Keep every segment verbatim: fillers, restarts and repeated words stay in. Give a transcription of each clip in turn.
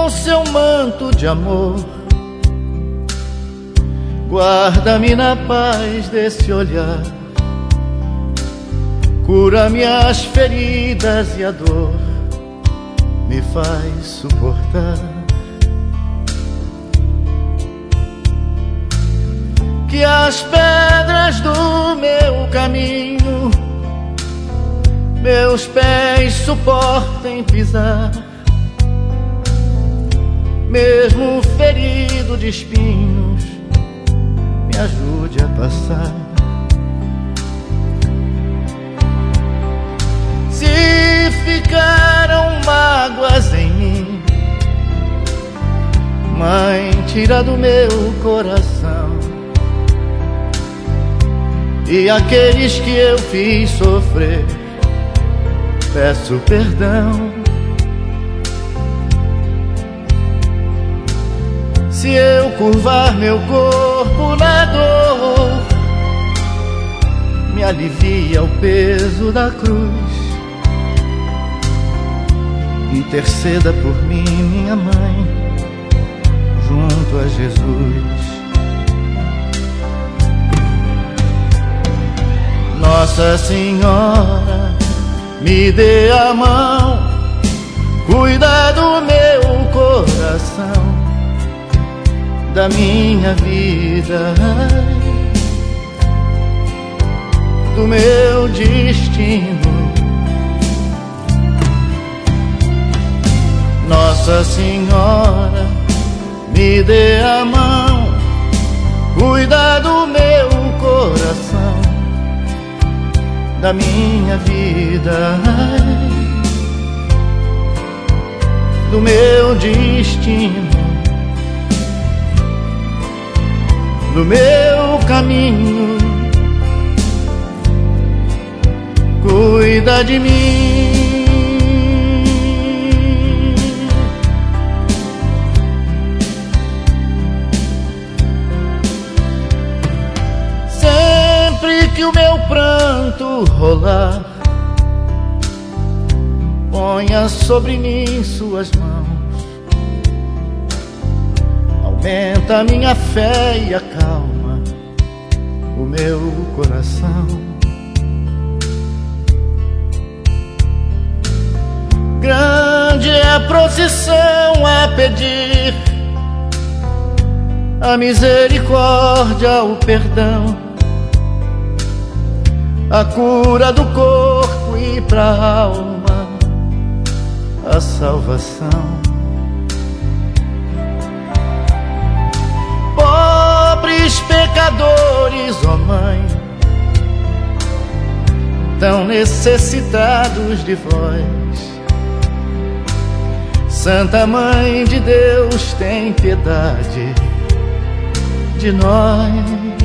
com seu manto de amor, guarda-me na paz desse olhar, cura minhas feridas e a dor me faz suportar. Que as pedras do meu caminho meus pés suportem pisar, mesmo ferido de espinhos, me ajude a passar. Se ficaram mágoas em mim, Mãe, tira do meu coração. E aqueles que eu fiz sofrer, peço perdão. Se eu curvar meu corpo na dor, me alivia o peso da cruz. Interceda por mim, minha mãe, junto a Jesus. Nossa Senhora, me dê a mão, cuida do meu coração, da minha vida, do meu destino. Nossa Senhora, me dê a mão, cuida do meu coração, da minha vida, do meu destino, do meu caminho. Cuida de mim. Sempre que o meu pranto rolar, ponha sobre mim suas mãos, aumenta a minha fé e acalma o meu coração. Grande é a procissão a pedir a misericórdia, o perdão, a cura do corpo e pra alma a salvação. Pobres pecadores, ó Mãe, tão necessitados de vós. Santa Mãe de Deus, tem piedade de nós.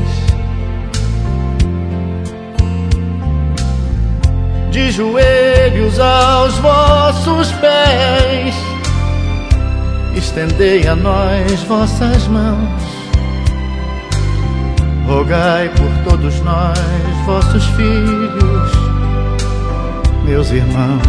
De joelhos aos vossos pés, estendei a nós vossas mãos. Rogai por todos nós, vossos filhos, meus irmãos.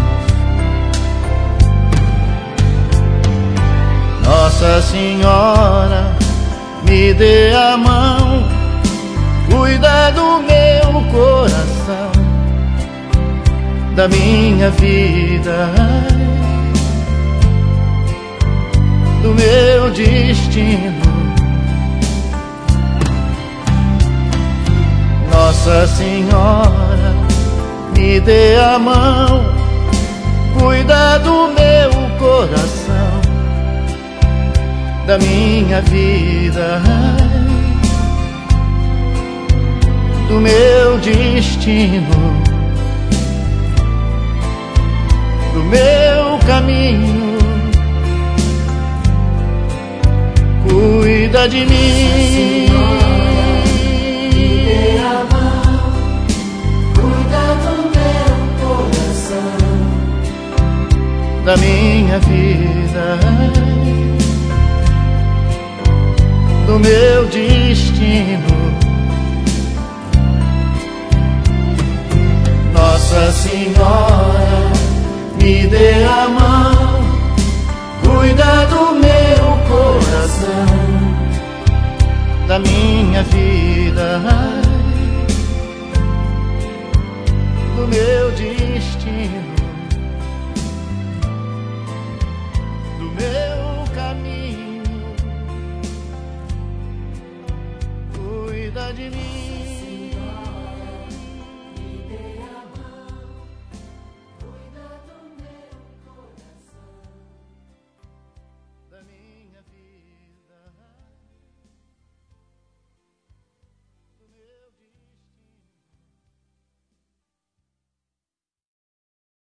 Nossa Senhora, me dê a mão, cuida do meu coração, da minha vida, do meu destino. Nossa Senhora, me dê a mão, cuida do meu coração, da minha vida, do meu destino, do meu caminho. Cuida de mim. Me dê a mão, cuida do meu coração, da minha vida, do meu destino. Nossa Senhora, me dê a mão, cuida do meu coração, da minha vida, do meu destino, do meu caminho. Cuida de mim.